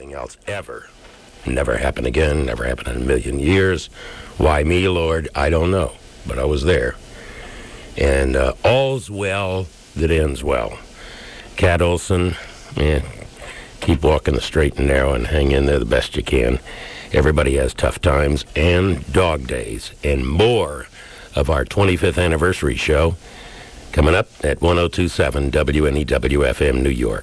anything else ever. Never happened again, never happened in a million years. Why me, Lord? I don't know, but I was there. And all's well that ends well. Cat Olson, keep walking the straight and narrow and hang in there the best you can. Everybody has tough times and dog days, and more of our 25th anniversary show coming up at 102.7 WNEW-FM New York.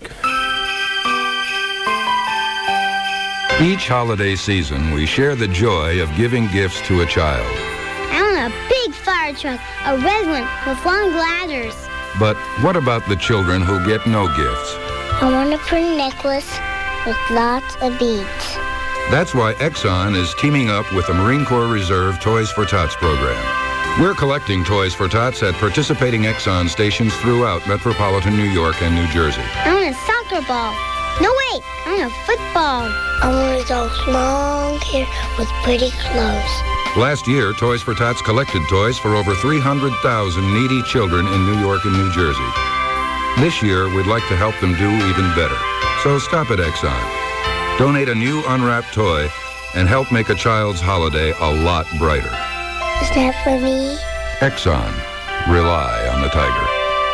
Each holiday season, we share the joy of giving gifts to a child. I want a big fire truck, a red one with long ladders. But what about the children who get no gifts? I want a pretty necklace with lots of beads. That's why Exxon is teaming up with the Marine Corps Reserve Toys for Tots program. We're collecting Toys for Tots at participating Exxon stations throughout metropolitan New York and New Jersey. I want a soccer ball. No, wait, I want a football. I want those long hair with pretty clothes. Last year, Toys for Tots collected toys for over 300,000 needy children in New York and New Jersey. This year, we'd like to help them do even better. So stop at Exxon. Donate a new unwrapped toy and help make a child's holiday a lot brighter. Is that for me? Exxon. Rely on the Tiger.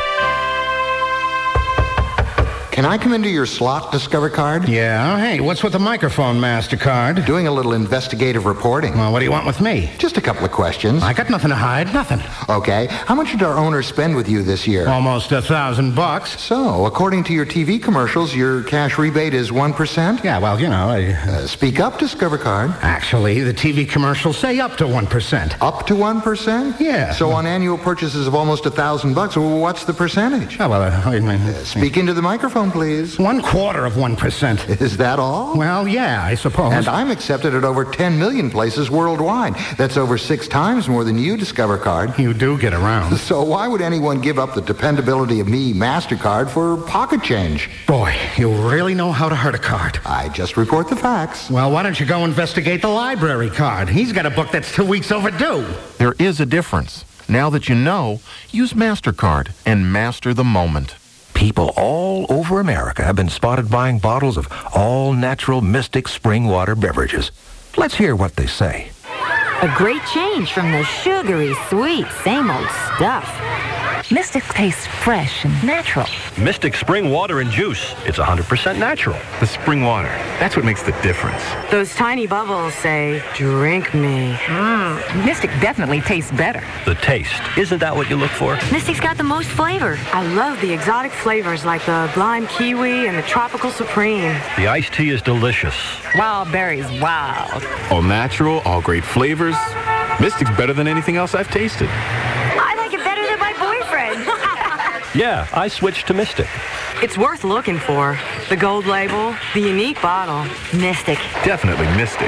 Can I come into your slot, Discover Card? Yeah? Hey, what's with the microphone, MasterCard? Doing a little investigative reporting. Well, what do you want with me? Just a couple of questions. I got nothing to hide, nothing. Okay. How much did our owner spend with you this year? Almost $1,000. So, according to your TV commercials, your cash rebate is 1%? Yeah, well, you know, Speak up, Discover Card. Actually, the TV commercials say up to 1%. Up to 1%? Yeah. So on annual purchases of almost $1,000, what's the percentage? Oh, well, Speak into the microphone, please. 1/4%. Is that all? Well, yeah, I suppose. And I'm accepted at over 10 million places worldwide. That's over 6 times more than you, Discover Card. You do get around. So why would anyone give up the dependability of me, MasterCard, for pocket change? Boy, you really know how to hurt a card. I just report the facts. Well, why don't you go investigate the library card? He's got a book that's 2 weeks overdue. There is a difference. Now that you know, use MasterCard and master the moment. People all over America have been spotted buying bottles of all-natural Mystic spring water beverages. Let's hear what they say. A great change from the sugary, sweet, same old stuff. Mystic tastes fresh and natural. Mystic spring water and juice. It's 100% natural. The spring water. That's what makes the difference. Those tiny bubbles say, drink me. Mystic definitely tastes better. The taste. Isn't that what you look for? Mystic's got the most flavor. I love the exotic flavors like the lime kiwi and the tropical supreme. The iced tea is delicious. Wild berries, wild. All natural, all great flavors. Mystic's better than anything else I've tasted. I like it better than my boyfriend. Yeah, I switched to Mystic. It's worth looking for. The gold label, the unique bottle. Mystic. Definitely Mystic.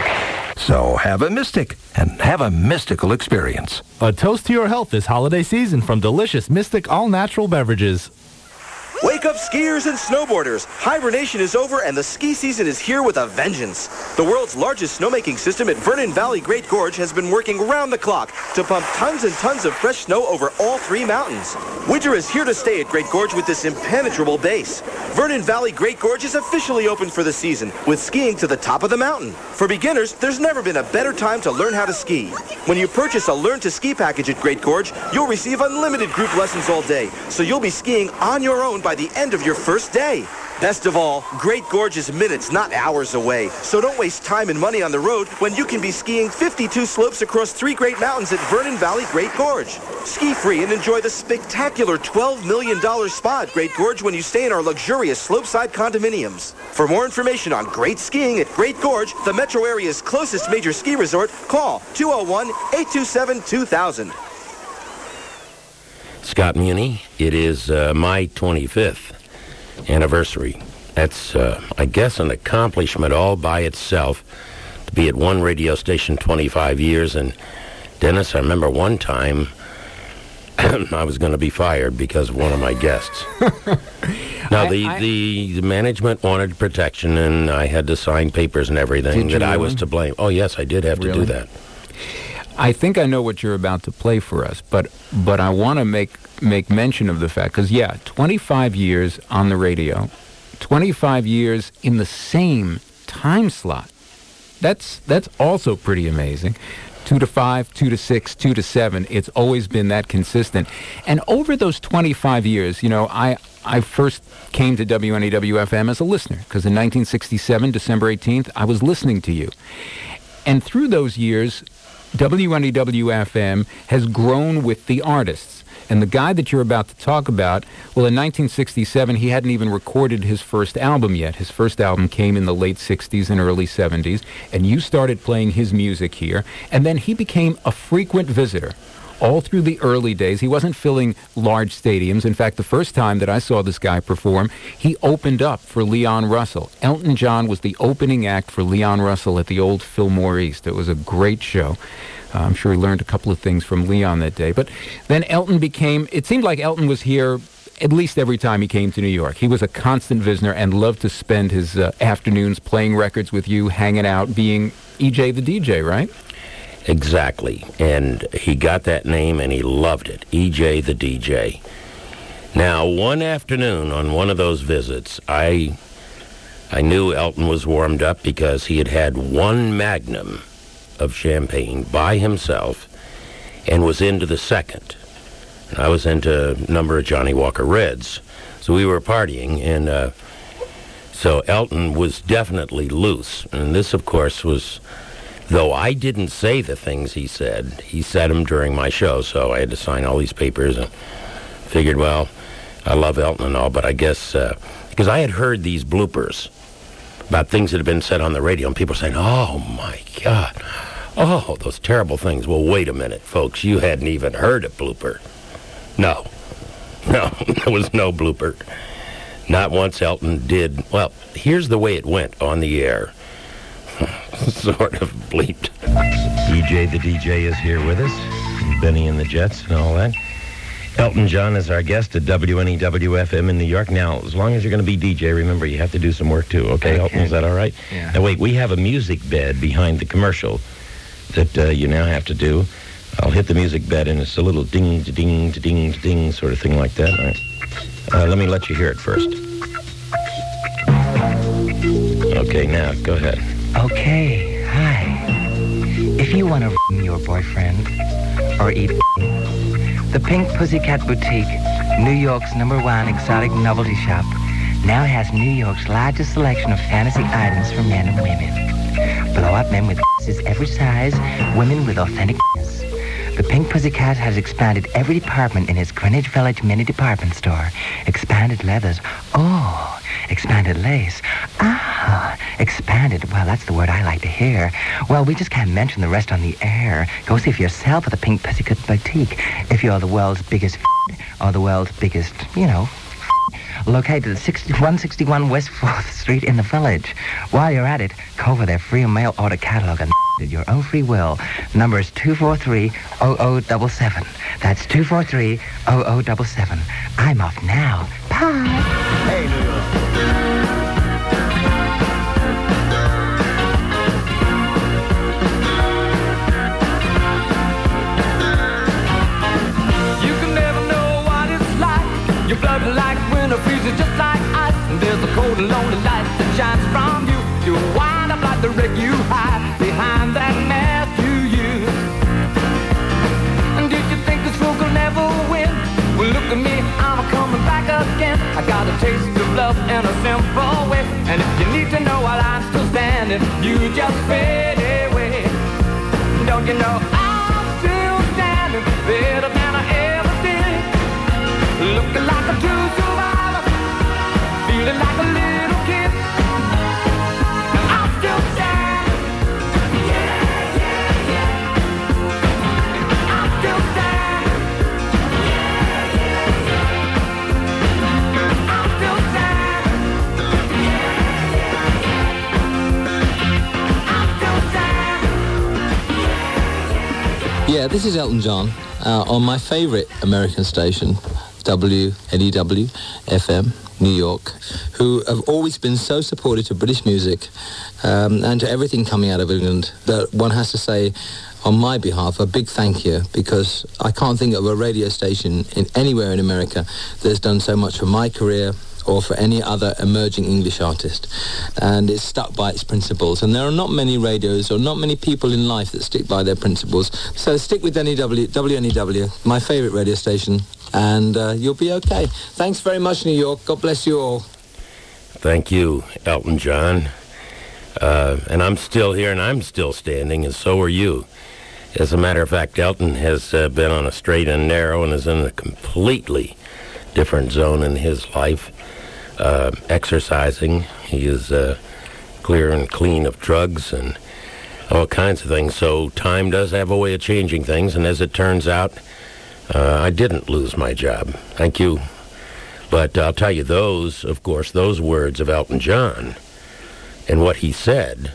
So have a Mystic and have a mystical experience. A toast to your health this holiday season from delicious Mystic all-natural beverages. Wake up, skiers and snowboarders. Hibernation is over and the ski season is here with a vengeance. The world's largest snowmaking system at Vernon Valley Great Gorge has been working round the clock to pump tons and tons of fresh snow over all 3 mountains. Winter is here to stay at Great Gorge with this impenetrable base. Vernon Valley Great Gorge is officially open for the season with skiing to the top of the mountain. For beginners, there's never been a better time to learn how to ski. When you purchase a Learn to Ski package at Great Gorge, you'll receive unlimited group lessons all day, so you'll be skiing on your own by the end of your first day. Best of all, Great Gorge is minutes, not hours away. So don't waste time and money on the road when you can be skiing 52 slopes across 3 great mountains at Vernon Valley Great Gorge. Ski free and enjoy the spectacular $12 million spa at Great Gorge when you stay in our luxurious slopeside condominiums. For more information on great skiing at Great Gorge, the metro area's closest major ski resort, call 201-827-2000. Scott Muni, it is my 25th anniversary. That's, I guess, an accomplishment all by itself to be at one radio station 25 years. And Dennis, I remember one time I was going to be fired because of one of my guests. Now, the management wanted protection, and I had to sign papers and everything that I was to blame. Oh, yes, I did have to do that. I think I know what you're about to play for us, but I want to make mention of the fact, because, 25 years on the radio, 25 years in the same time slot. That's also pretty amazing. 2 to 5, 2 to 6, 2 to 7. It's always been that consistent. And over those 25 years, you know, I first came to WNEW-FM as a listener, because in 1967, December 18th, I was listening to you. And through those years, WNEW-FM has grown with the artists. And the guy that you're about to talk about, well, in 1967, he hadn't even recorded his first album yet. His first album came in the late 60s and early 70s, and you started playing his music here. And then he became a frequent visitor all through the early days. He wasn't filling large stadiums. In fact, the first time that I saw this guy perform, he opened up for Leon Russell. Elton John was the opening act for Leon Russell at the old Fillmore East. It was a great show. I'm sure he learned a couple of things from Leon that day. But then Elton it seemed like Elton was here at least every time he came to New York. He was a constant visitor and loved to spend his afternoons playing records with you, hanging out, being EJ the DJ, right? Exactly. And he got that name and he loved it, EJ the DJ. Now, one afternoon on one of those visits, I knew Elton was warmed up because he had had one Magnum of champagne by himself and was into the second. And I was into a number of Johnny Walker Reds. So we were partying, and so Elton was definitely loose. And this, of course, was, though I didn't say the things he said them during my show, so I had to sign all these papers and figured, well, I love Elton and all, but I guess, because I had heard these bloopers about things that had been said on the radio, and people saying, oh, my God, oh, those terrible things. Well, wait a minute, folks, you hadn't even heard a blooper. No, there was no blooper. Not once Elton did. Well, here's the way it went on the air. Sort of bleeped. EJ the DJ is here with us, Benny and the Jets and all that. Elton John is our guest at WNEW-FM in New York. Now, as long as you're going to be DJ, remember, you have to do some work, too, okay? Elton, is that all right? Yeah. Now, wait, we have a music bed behind the commercial that you now have to do. I'll hit the music bed, and it's a little ding-ding-ding-ding sort of thing like that. All right. Let me let you hear it first. Okay, now, go ahead. Okay, hi. If you want to your boyfriend or eat the Pink Pussycat Boutique, New York's #1 exotic novelty shop, now has New York's largest selection of fantasy items for men and women. Blow-up men with every size, women with authentic. The Pink Pussycat has expanded every department in its Greenwich Village mini department store. Expanded leathers. Oh, expanded lace. Ah, expanded. Well, that's the word I like to hear. Well, we just can't mention the rest on the air. Go see for yourself at the Pink Pussycat Boutique if you're the world's biggest or the world's biggest, located at 161 West 4th Street in the Village. While you're at it, go over their free mail order catalog and at your own free will. Number is 243-0077. That's 243-0077. I'm off now. Bye. Hey, New York. Your blood like winter freezes just like ice. And there's a cold and lonely light that shines from you. You wind up like the wreck you hide behind that mask you use. And did you think this fool could never win? Well, look at me, I'm coming back again. I got a taste of love in a simple way. And if you need to know while I'm still standing, you just fade away. Don't you know I'm still standing better than I ever did? Looking like a true survivor, feeling like a little kid. And I'm still standing. Yeah, yeah, yeah. I'm still standing. Yeah, yeah, yeah. I'm still standing. Yeah, yeah, yeah. I'm still standing. Yeah, this is Elton John on my favorite American station, WNEW FM, New York, who have always been so supportive to British music and to everything coming out of England that one has to say, on my behalf, a big thank you, because I can't think of a radio station anywhere in America that has done so much for my career or for any other emerging English artist. And it's stuck by its principles. And there are not many radios or not many people in life that stick by their principles. So stick with WNEW, my favourite radio station, and you'll be okay. Thanks very much, New York. God bless you all. Thank you, Elton John. And I'm still here, and I'm still standing, and so are you. As a matter of fact, Elton has been on a straight and narrow and is in a completely different zone in his life. Exercising. He is clear and clean of drugs and all kinds of things. So time does have a way of changing things, and as it turns out, I didn't lose my job. Thank you. But I'll tell you, those words of Elton John and what he said,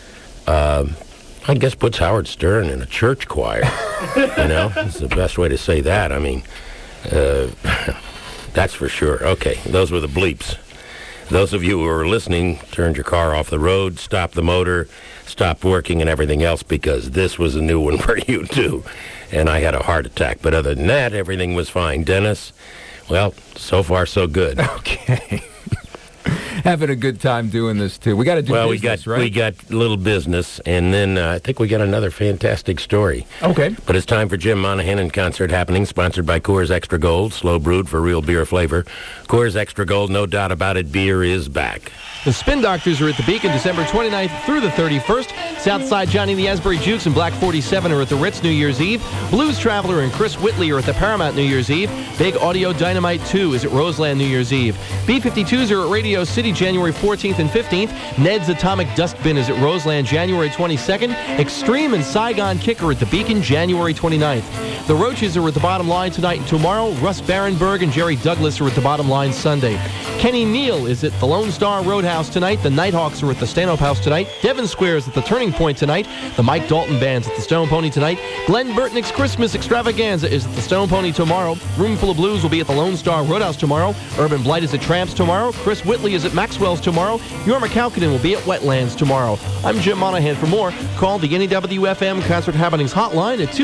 I guess puts Howard Stern in a church choir. You know, it's the best way to say that. I mean, that's for sure. Okay, those were the bleeps. Those of you who are listening, turned your car off the road, stopped the motor, stopped working and everything else, because this was a new one for you too. And I had a heart attack. But other than that, everything was fine. Dennis, well, so far so good. Okay. Having a good time doing this, too. We got to do business, right? We got a little business, and then I think we got another fantastic story. Okay. But it's time for Jim Monahan and Concert Happening, sponsored by Coors Extra Gold, slow brewed for real beer flavor. Coors Extra Gold, no doubt about it, beer is back. The Spin Doctors are at the Beacon December 29th through the 31st. Southside Johnny and the Asbury Jukes and Black 47 are at the Ritz New Year's Eve. Blues Traveler and Chris Whitley are at the Paramount New Year's Eve. Big Audio Dynamite 2 is at Roseland New Year's Eve. B-52s are at Radio City January 14th and 15th. Ned's Atomic Dustbin is at Roseland January 22nd. Extreme and Saigon Kick are at the Beacon January 29th. The Roaches are at the Bottom Line tonight and tomorrow. Russ Barenberg and Jerry Douglas are at the Bottom Line Sunday. Kenny Neal is at the Lone Star Roadhouse tonight. The Nighthawks are at the Stanhope House tonight. Devon Square is at the Turning Point tonight. The Mike Dalton Band's at the Stone Pony tonight. Glenn Burtnick's Christmas Extravaganza is at the Stone Pony tomorrow. Roomful of Blues will be at the Lone Star Roadhouse tomorrow. Urban Blight is at Tramps tomorrow. Chris Whitley is at Maxwell's tomorrow. Yorma Kalkinen will be at Wetlands tomorrow. I'm Jim Monahan. For more, call the NEWFM Concert Happenings hotline at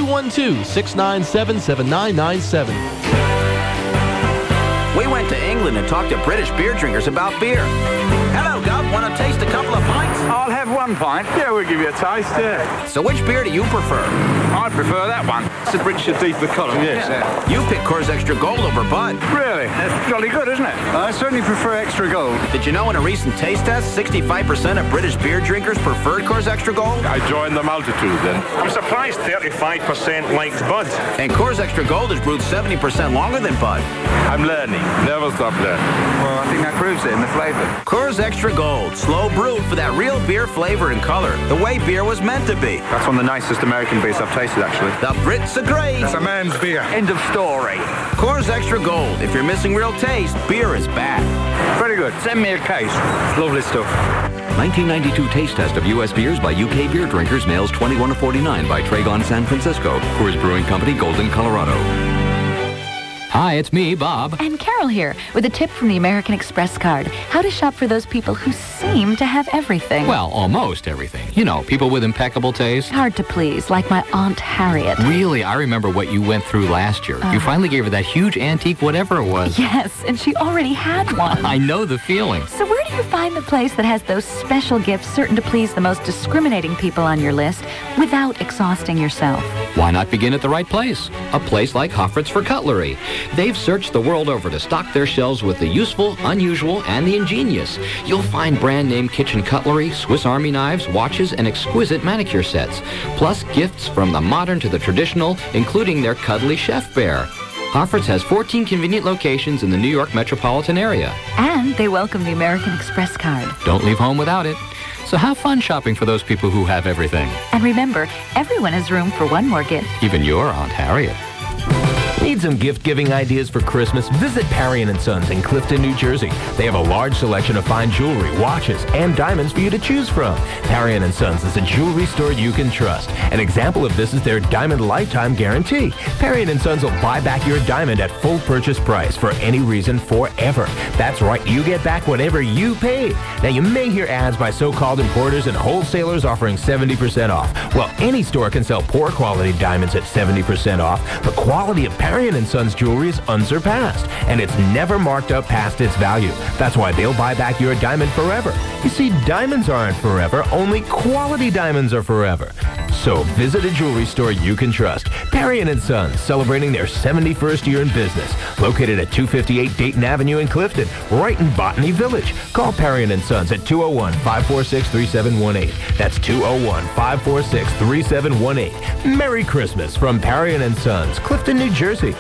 212-697-7997. We went to England and talked to British beer drinkers about beer. Hello, Gov. Want to taste a couple of pints? I'll have 1 pint. Yeah, we'll give you a taste, yeah. So which beer do you prefer? I prefer that one. It's a British deeper colour, yes. You pick Coors Extra Gold over Bud. Really? That's jolly good, isn't it? I certainly prefer Extra Gold. Did you know in a recent taste test, 65% of British beer drinkers preferred Coors Extra Gold? I joined the multitude then. I'm surprised 35% likes Bud. And Coors Extra Gold is brewed 70% longer than Bud. I'm learning. Never stop learning. Well, I think that proves it in the flavour. Coors Extra Gold, slow brewed for that real beer flavor and color, the way beer was meant to be. That's one of the nicest American beers I've tasted, actually. The Brits agree. That's a man's beer. End of story. Coors Extra Gold. If you're missing real taste, beer is back. Very good. Send me a case. Lovely stuff. 1992 taste test of U.S. beers by UK beer drinkers, males 21 to 49 by Tragon San Francisco. Coors Brewing Company, Golden, Colorado. Hi, it's me, Bob. And Carol here, with a tip from the American Express card. How to shop for those people who seem to have everything. Well, almost everything. You know, people with impeccable taste. Hard to please, like my Aunt Harriet. Really? I remember what you went through last year. You finally gave her that huge antique whatever it was. Yes, and she already had one. I know the feeling. So where do you find the place that has those special gifts certain to please the most discriminating people on your list without exhausting yourself? Why not begin at the right place? A place like Hoffert's for Cutlery. They've searched the world over to stock their shelves with the useful, unusual, and the ingenious. You'll find brand-name kitchen cutlery, Swiss Army knives, watches, and exquisite manicure sets. Plus gifts from the modern to the traditional, including their cuddly chef bear. Hoffert's has 14 convenient locations in the New York metropolitan area. And they welcome the American Express card. Don't leave home without it. So have fun shopping for those people who have everything. And remember, everyone has room for one more gift. Even your Aunt Harriet. Need some gift-giving ideas for Christmas? Visit Parry & Sons in Clifton, New Jersey. They have a large selection of fine jewelry, watches, and diamonds for you to choose from. Parry & Sons is a jewelry store you can trust. An example of this is their Diamond Lifetime Guarantee. Parry & Sons will buy back your diamond at full purchase price for any reason forever. That's right, you get back whatever you paid. Now, you may hear ads by so-called importers and wholesalers offering 70% off. Well, any store can sell poor quality diamonds at 70% off. The quality of Parry Parian & Sons jewelry is unsurpassed, and it's never marked up past its value. That's why they'll buy back your diamond forever. You see, diamonds aren't forever, only quality diamonds are forever. So visit a jewelry store you can trust. Parian & Sons, celebrating their 71st year in business. Located at 258 Dayton Avenue in Clifton, right in Botany Village. Call Parian & Sons at 201-546-3718. That's 201-546-3718. Merry Christmas from Parian & Sons, Clifton, New Jersey.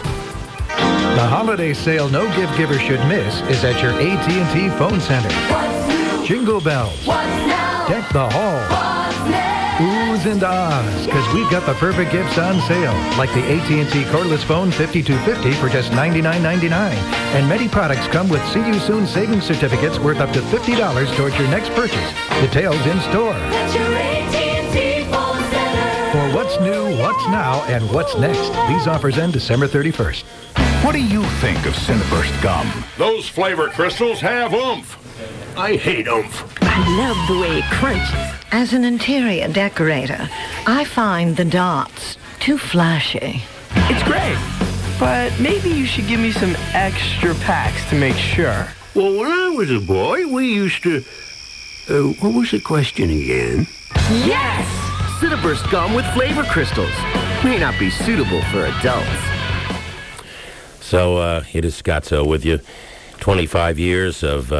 The holiday sale no gift giver should miss is at your AT&T phone center. Jingle bells. Deck the hall. Oohs and ahs, because we've got the perfect gifts on sale, like the AT&T cordless phone 5250 for just $99.99. And many products come with See You Soon savings certificates worth up to $50 towards your next purchase. Details in store. That's your AT&T phone center. For what's new, what's now, and what's next, these offers end December 31st. What do you think of Cineburst gum? Those flavor crystals have oomph. I hate oomph. I love the way it crunches. As an interior decorator, I find the dots too flashy. It's great, but maybe you should give me some extra packs to make sure. Well, when I was a boy, we used to... what was the question again? Yes! Cineburst gum with flavor crystals. May not be suitable for adults. So, it is Scotzo with you. 25 years of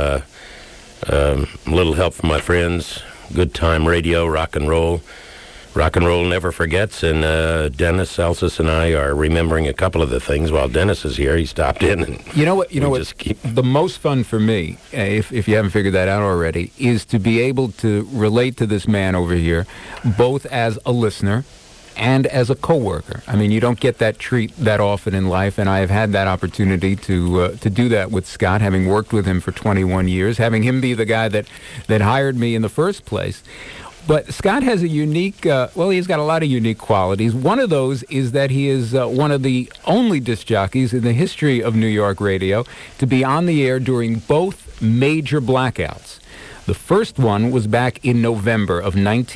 little help from my friends. Good time radio, rock and roll. Rock and roll never forgets, and Dennis Celsus and I are remembering a couple of the things while Dennis is here. He stopped in, and you know what? The most fun for me, if you haven't figured that out already, is to be able to relate to this man over here, both as a listener and as a coworker. I mean, you don't get that treat that often in life, and I have had that opportunity to do that with Scott, having worked with him for 21 years, having him be the guy that hired me in the first place. But Scott has a unique, he's got a lot of unique qualities. One of those is that he is one of the only disc jockeys in the history of New York radio to be on the air during both major blackouts. The first one was back in November of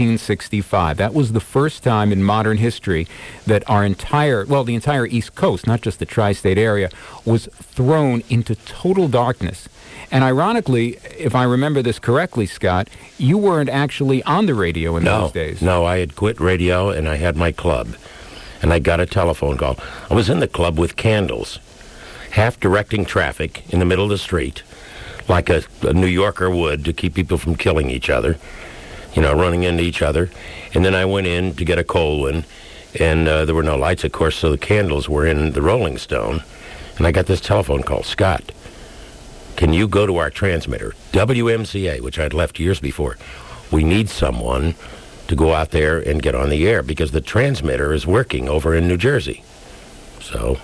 1965. That was the first time in modern history that the entire East Coast, not just the tri-state area, was thrown into total darkness. And ironically, if I remember this correctly, Scott, you weren't actually on the radio in those days. No, I had quit radio and I had my club. And I got a telephone call. I was in the club with candles, half directing traffic in the middle of the street, like a New Yorker would to keep people from killing each other, running into each other. And then I went in to get a cold one, and there were no lights, of course, so the candles were in the Rolling Stone. And I got this telephone call, Scott, can you go to our transmitter, WMCA, which I'd left years before. We need someone to go out there and get on the air because the transmitter is working over in New Jersey. So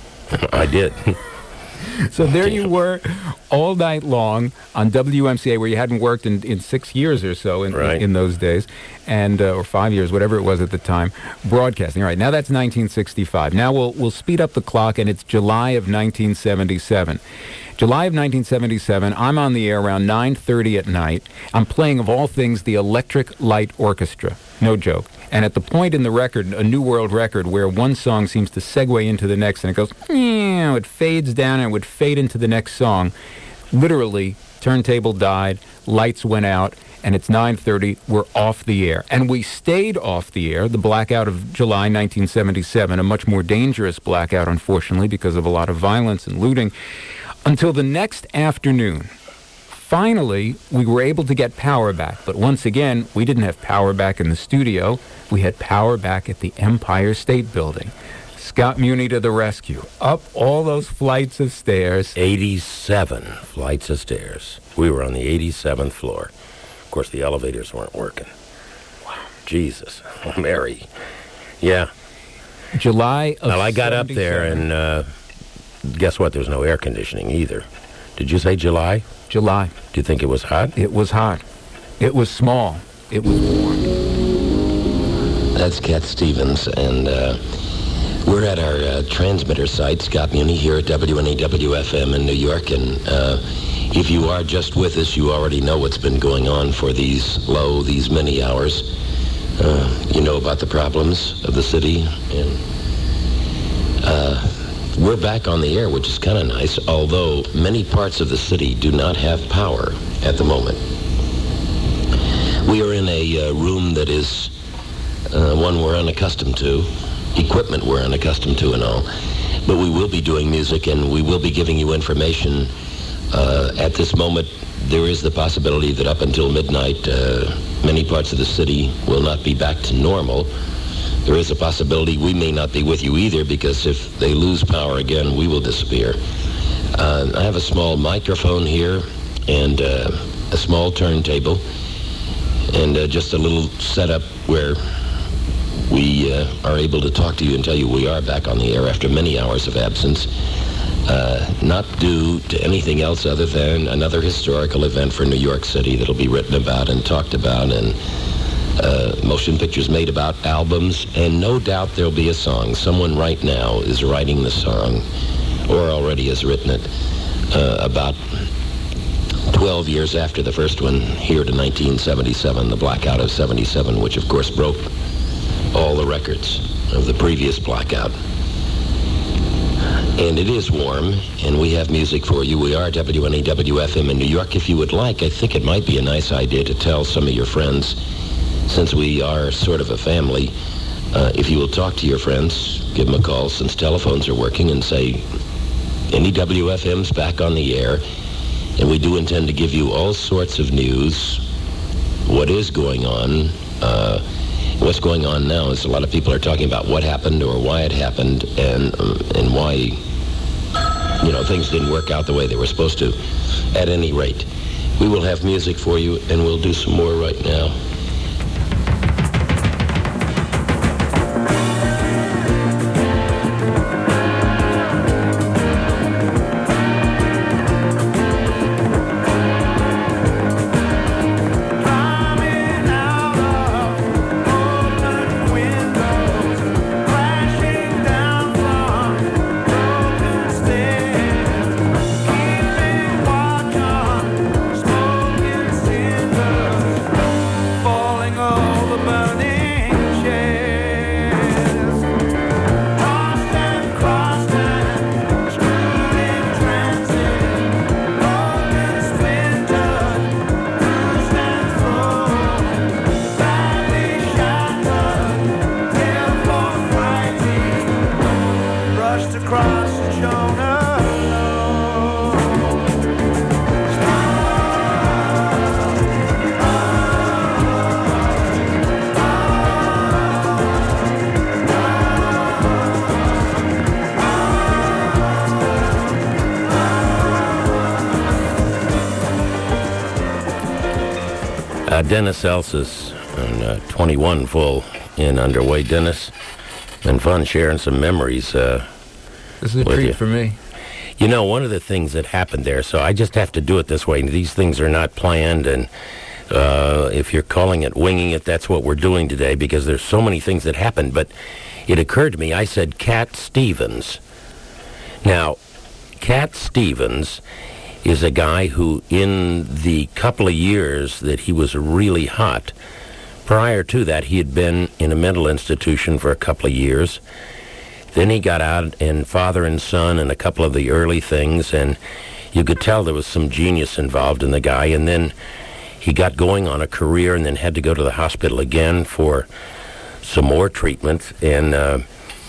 I did. So there you were all night long on WMCA, where you hadn't worked in 6 years or so in those days, and or 5 years, whatever it was at the time, broadcasting. All right, now that's 1965. Now we'll speed up the clock, and it's July of 1977. July of 1977, I'm on the air around 9:30 at night. I'm playing, of all things, the Electric Light Orchestra. No joke. And at the point in the record, a New World record, where one song seems to segue into the next, and it goes, it fades down, and it would fade into the next song. Literally, turntable died, lights went out, and it's 9:30, we're off the air. And we stayed off the air, the blackout of July 1977, a much more dangerous blackout, unfortunately, because of a lot of violence and looting, until the next afternoon. Finally, we were able to get power back, but once again, we didn't have power back in the studio. We had power back at the Empire State Building. Scott Muni to the rescue. Up all those flights of stairs. 87 flights of stairs. We were on the 87th floor. Of course, the elevators weren't working. Wow. Jesus. Oh, Mary. Yeah. July of Well, I got up there, and guess what? There's no air conditioning either. Did you say July? July. Do you think it was hot? It was hot. It was small. It was warm. That's Cat Stevens, and we're at our transmitter site, Scott Muni, here at WNEW-FM in New York, and if you are just with us, you already know what's been going on for these many hours. You know about the problems of the city, and We're back on the air, which is kind of nice, although many parts of the city do not have power at the moment. We are in a room that is one we're unaccustomed to, equipment we're unaccustomed to and all, but we will be doing music and we will be giving you information. At this moment, there is the possibility that up until midnight, many parts of the city will not be back to normal. There is a possibility we may not be with you either, because if they lose power again, we will disappear. I have a small microphone here and a small turntable and just a little setup where we are able to talk to you and tell you we are back on the air after many hours of absence, not due to anything else other than another historical event for New York City that'll be written about and talked about, and motion pictures made about, albums, and no doubt there'll be a song. Someone right now is writing the song, or already has written it, about 12 years after the first one, here to 1977, the blackout of 77, which of course broke all the records of the previous blackout. And it is warm, and we have music for you. We are WNEW-FM in New York. If you would like, I think it might be a nice idea to tell some of your friends, since we are sort of a family, if you will talk to your friends, give them a call since telephones are working, and say, NEW-FM's back on the air, and we do intend to give you all sorts of news, what is going on. What's going on now is a lot of people are talking about what happened or why it happened, and why, things didn't work out the way they were supposed to. At any rate, we will have music for you, and we'll do some more right now. Dennis Elsas on 21 full in underway. Dennis, been fun sharing some memories. This is a treat for me. One of the things that happened there, so I just have to do it this way. These things are not planned, and if you're calling it winging it, that's what we're doing today, because there's so many things that happened. But it occurred to me, I said Cat Stevens. Now, Cat Stevens is a guy who, in the couple of years that he was really hot, prior to that, he had been in a mental institution for a couple of years. Then he got out in Father and Son and a couple of the early things, and you could tell there was some genius involved in the guy. And then he got going on a career and then had to go to the hospital again for some more treatment, and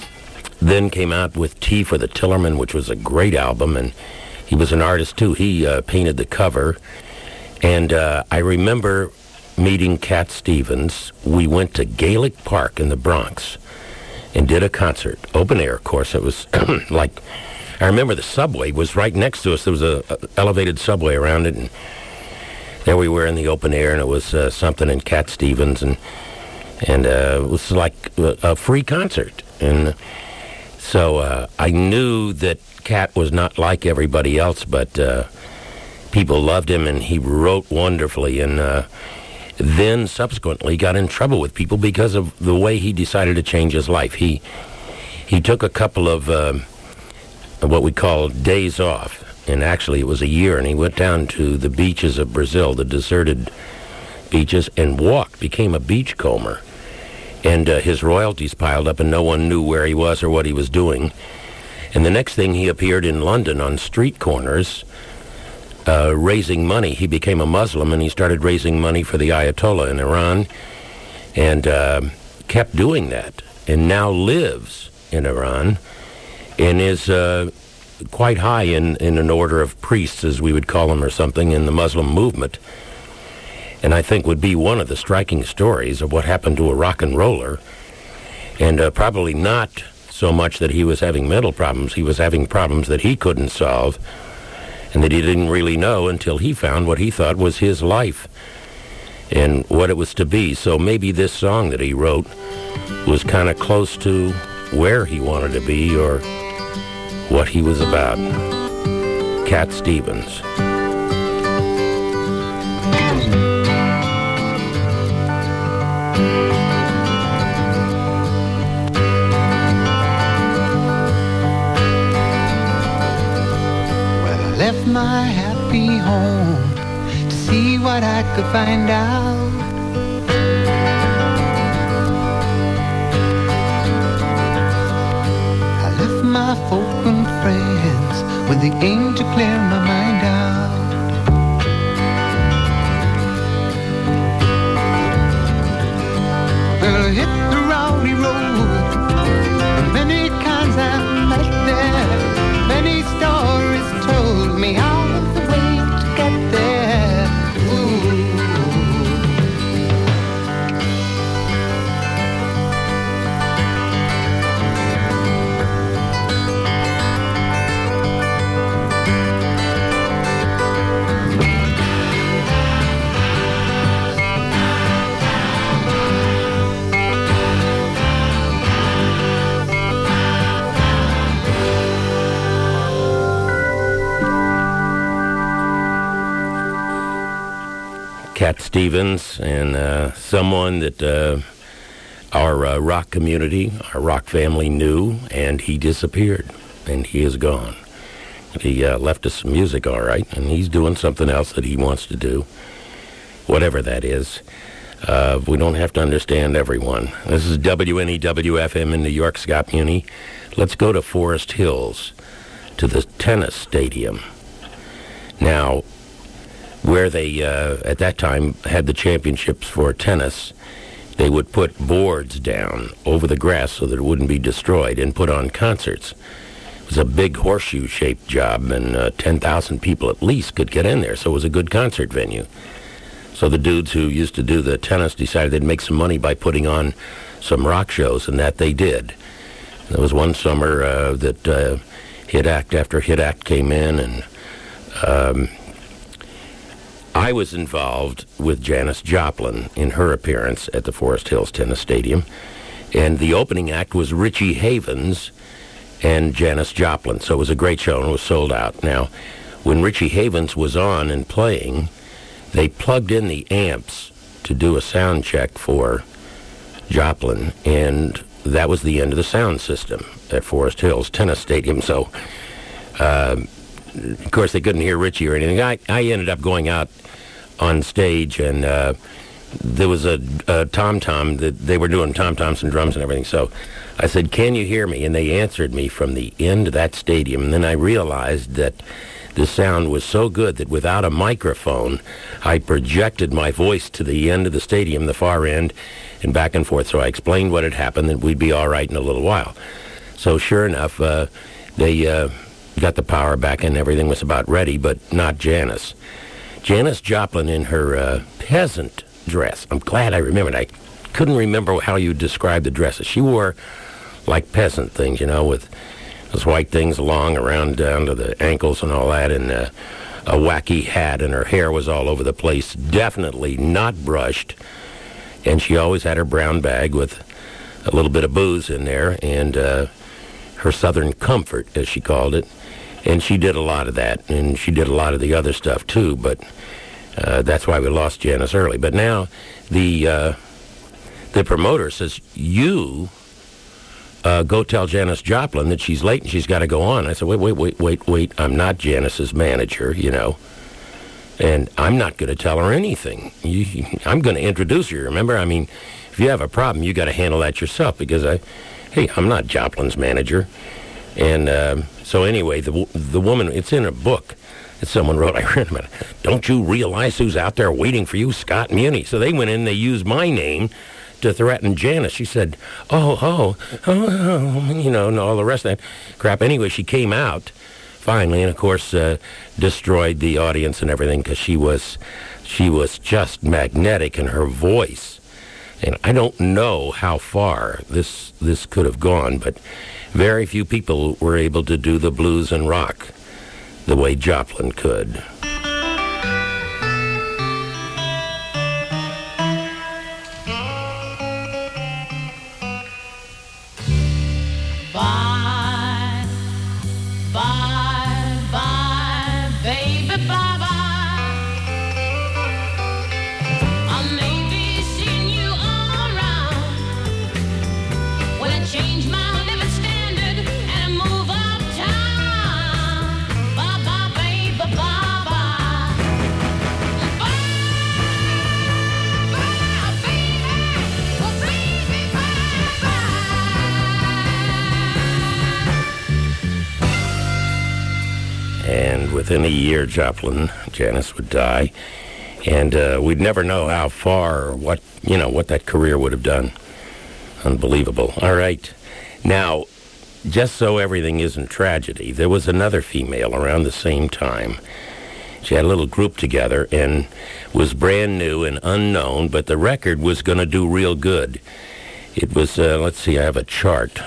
then came out with Tea for the Tillerman, which was a great album, and he was an artist, too. He painted the cover. And I remember meeting Cat Stevens. We went to Gaelic Park in the Bronx and did a concert. Open air, of course. It was like, I remember the subway was right next to us. There was a elevated subway around it. And there we were in the open air, and it was something in Cat Stevens. And it was like a free concert. And so I knew that Cat was not like everybody else, but people loved him, and he wrote wonderfully, and then subsequently got in trouble with people because of the way he decided to change his life. He took a couple of what we call days off, and actually it was a year, and he went down to the beaches of Brazil, the deserted beaches, and became a beachcomber. And his royalties piled up, and no one knew where he was or what he was doing. And the next thing, he appeared in London on street corners raising money. He became a Muslim, and he started raising money for the Ayatollah in Iran, and kept doing that, and now lives in Iran, and is quite high in an order of priests, as we would call them, or something, in the Muslim movement. And I think would be one of the striking stories of what happened to a rock and roller, and probably not so much that he was having mental problems. He was having problems that he couldn't solve, and that he didn't really know until he found what he thought was his life and what it was to be. So maybe this song that he wrote was kind of close to where he wanted to be or what he was about. Cat Stevens. Left my happy home to see what I could find out. I left my folk and friends with the aim to clear my mind out. Well, I hit the rowdy road, and many kinds I met there, many stories told me how the way to get there. Ooh. Cat Stevens, and someone that our rock community, our rock family knew, and he disappeared, and he is gone. He left us some music, all right, and he's doing something else that he wants to do, whatever that is. We don't have to understand everyone. This is WNEW-FM in New York, Scott Muni. Let's go to Forest Hills, to the tennis stadium. Now, where they, at that time, had the championships for tennis, they would put boards down over the grass so that it wouldn't be destroyed and put on concerts. It was a big horseshoe-shaped job, and 10,000 people at least could get in there, so it was a good concert venue. So the dudes who used to do the tennis decided they'd make some money by putting on some rock shows, and that they did. There was one summer that hit act after hit act came in, and I was involved with Janis Joplin in her appearance at the Forest Hills Tennis Stadium, and the opening act was Richie Havens and Janis Joplin, so it was a great show, and it was sold out. Now, when Richie Havens was on and playing, they plugged in the amps to do a sound check for Joplin, and that was the end of the sound system at Forest Hills Tennis Stadium. So, of course, they couldn't hear Richie or anything. I ended up going out on stage, and there was a tom-tom that they were doing tom-toms and drums and everything. So I said, "Can you hear me?" And they answered me from the end of that stadium. And then I realized that the sound was so good that without a microphone, I projected my voice to the end of the stadium, the far end, and back and forth. So I explained what had happened, that we'd be all right in a little while. So sure enough, they got the power back and everything was about ready, but not Janis. Janis Joplin in her peasant dress. I'm glad I remembered. I couldn't remember how you described the dresses. She wore like peasant things, you know, with those white things long around down to the ankles and all that, and a wacky hat, and her hair was all over the place, definitely not brushed, and she always had her brown bag with a little bit of booze in there, and her Southern comfort, as she called it. And she did a lot of that, and she did a lot of the other stuff too, but that's why we lost Janis early. But now the promoter says, "You go tell Janis Joplin that she's late and she's got to go on." I said, wait, I'm not Janis's manager, you know, and I'm not going to tell her anything. I'm going to introduce her, remember? I mean, if you have a problem, you got to handle that yourself, because I'm not Joplin's manager. And so anyway, the woman, it's in a book that someone wrote. I read about it. Don't you realize who's out there waiting for you, Scott Muni? So they went in, they used my name to threaten Janis. She said, oh, you know, and all the rest of that crap. Anyway, she came out finally, and of course destroyed the audience and everything because she was just magnetic in her voice. And I don't know how far this could have gone, but very few people were able to do the blues and rock the way Joplin could. Bye, bye, bye, baby, bye-bye. I may be seeing you all around when I change my living standard and I move uptown. Bye-bye, baby, bye-bye. Bye-bye, baby, oh, baby, bye-bye. And within a year, Janis would die. And we'd never know how far or what that career would have done. Unbelievable. All right. Now, just so everything isn't tragedy, there was another female around the same time. She had a little group together and was brand new and unknown, but the record was going to do real good. It was, let's see, I have a chart.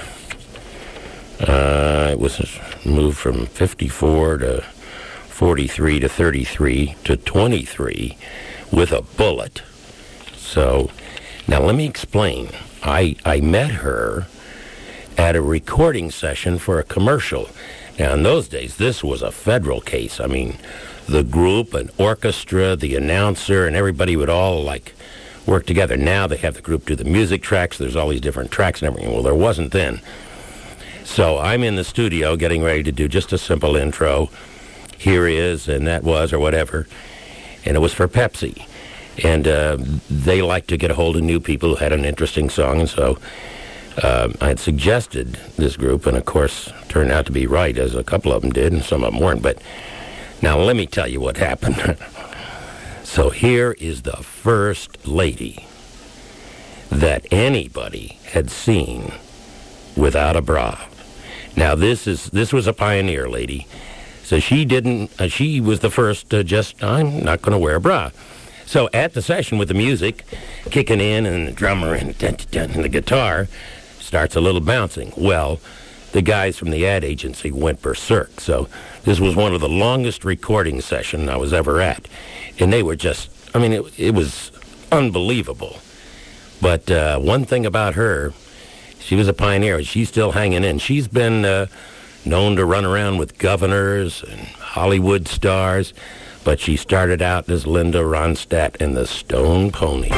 It was moved from 54 to 43 to 33 to 23 with a bullet. So, now let me explain. I met her at a recording session for a commercial. Now, in those days, this was a federal case. I mean, the group, an orchestra, the announcer, and everybody would all, work together. Now they have the group do the music tracks. There's all these different tracks and everything. Well, there wasn't then. So I'm in the studio getting ready to do just a simple intro. Here is, and that was, or whatever. And it was for Pepsi. And they like to get a hold of new people who had an interesting song. And so I had suggested this group, and of course, turned out to be right, as a couple of them did, and some of them weren't. But now let me tell you what happened. So here is the first lady that anybody had seen without a bra. Now, this was a pioneer lady. So she didn't, she was the first I'm not going to wear a bra. So at the session with the music kicking in and the drummer and the guitar starts a little bouncing. Well, the guys from the ad agency went berserk. So this was one of the longest recording sessions I was ever at. And they were just, it was unbelievable. But one thing about her, she was a pioneer. She's still hanging in. She's been known to run around with governors and Hollywood stars, but she started out as Linda Ronstadt and the Stone Ponies.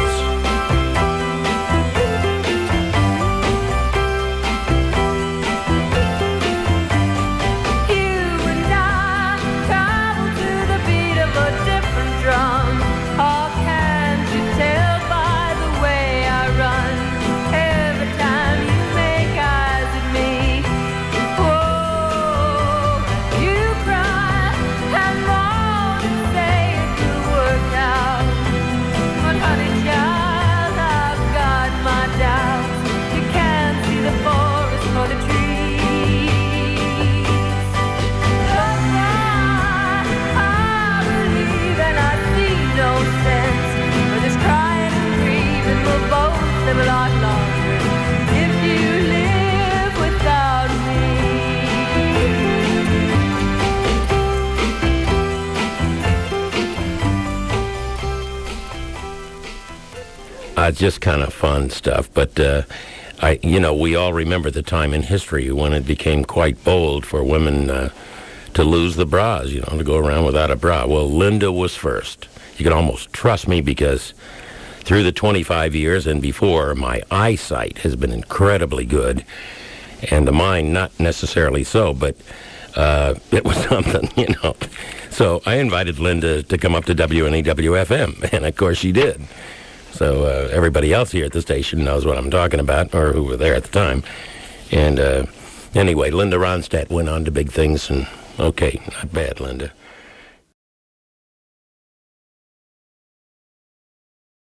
Just kind of fun stuff, but we all remember the time in history when it became quite bold for women to lose the bras, to go around without a bra. Well, Linda was first. You can almost trust me because through the 25 years and before, my eyesight has been incredibly good, and the mind not necessarily so, but it was something, So I invited Linda to come up to WNEW-FM, and of course she did. So everybody else here at the station knows what I'm talking about, or who were there at the time. And Anyway, Linda Ronstadt went on to big things, and okay, not bad, Linda.